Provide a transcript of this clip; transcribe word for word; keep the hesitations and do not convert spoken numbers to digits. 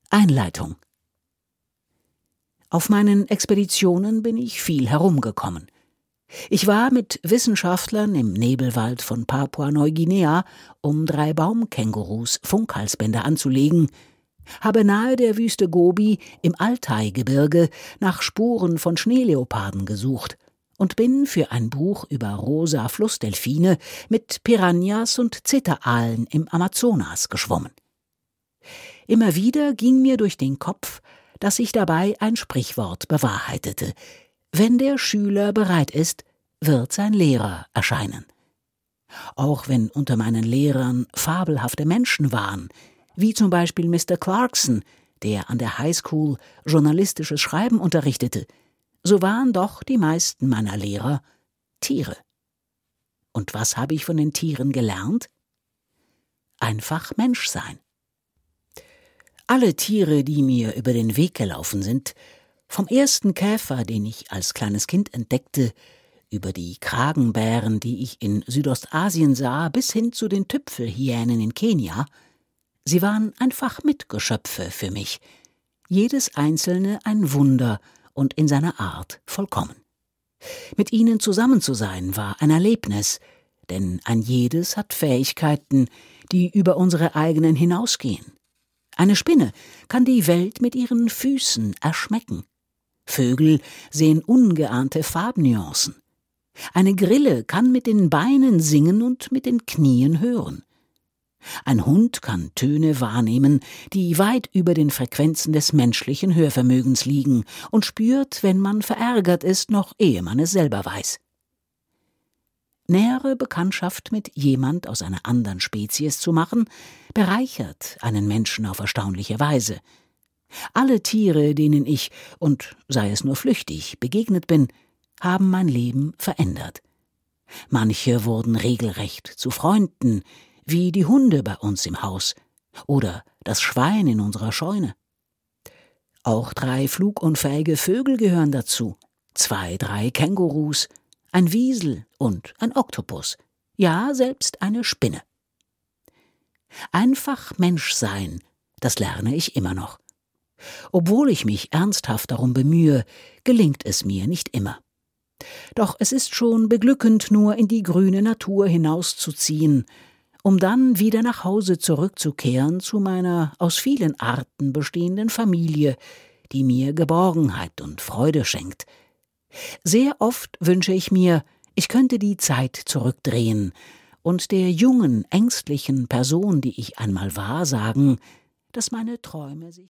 Einleitung. Auf meinen Expeditionen bin ich viel herumgekommen. Ich war mit Wissenschaftlern im Nebelwald von Papua-Neuguinea, um drei Baumkängurus Funkhalsbänder anzulegen, habe nahe der Wüste Gobi im Altai-Gebirge nach Spuren von Schneeleoparden gesucht und bin für ein Buch über rosa Flussdelfine mit Piranhas und Zitteraalen im Amazonas geschwommen. Immer wieder ging mir durch den Kopf, dass sich dabei ein Sprichwort bewahrheitete: Wenn der Schüler bereit ist, wird sein Lehrer erscheinen. Auch wenn unter meinen Lehrern fabelhafte Menschen waren, wie zum Beispiel Mister Clarkson, der an der Highschool journalistisches Schreiben unterrichtete, so waren doch die meisten meiner Lehrer Tiere. Und was habe ich von den Tieren gelernt? Einfach Mensch sein. Alle Tiere, die mir über den Weg gelaufen sind, vom ersten Käfer, den ich als kleines Kind entdeckte, über die Kragenbären, die ich in Südostasien sah, bis hin zu den Tüpfelhyänen in Kenia, sie waren einfach Mitgeschöpfe für mich, jedes einzelne ein Wunder und in seiner Art vollkommen. Mit ihnen zusammen zu sein war ein Erlebnis, denn ein jedes hat Fähigkeiten, die über unsere eigenen hinausgehen. Eine Spinne kann die Welt mit ihren Füßen erschmecken. Vögel sehen ungeahnte Farbnuancen. Eine Grille kann mit den Beinen singen und mit den Knien hören. Ein Hund kann Töne wahrnehmen, die weit über den Frequenzen des menschlichen Hörvermögens liegen und spürt, wenn man verärgert ist, noch ehe man es selber weiß. Nähere Bekanntschaft mit jemand aus einer anderen Spezies zu machen, bereichert einen Menschen auf erstaunliche Weise. Alle Tiere, denen ich, und sei es nur flüchtig, begegnet bin, haben mein Leben verändert. Manche wurden regelrecht zu Freunden, wie die Hunde bei uns im Haus oder das Schwein in unserer Scheune. Auch drei flugunfähige Vögel gehören dazu, zwei, drei Kängurus, ein Wiesel und ein Oktopus, ja, selbst eine Spinne. Einfach Mensch sein, das lerne ich immer noch. Obwohl ich mich ernsthaft darum bemühe, gelingt es mir nicht immer. Doch es ist schon beglückend, nur in die grüne Natur hinauszuziehen, um dann wieder nach Hause zurückzukehren zu meiner aus vielen Arten bestehenden Familie, die mir Geborgenheit und Freude schenkt. Sehr oft wünsche ich mir, ich könnte die Zeit zurückdrehen und der jungen, ängstlichen Person, die ich einmal war, sagen, dass meine Träume sich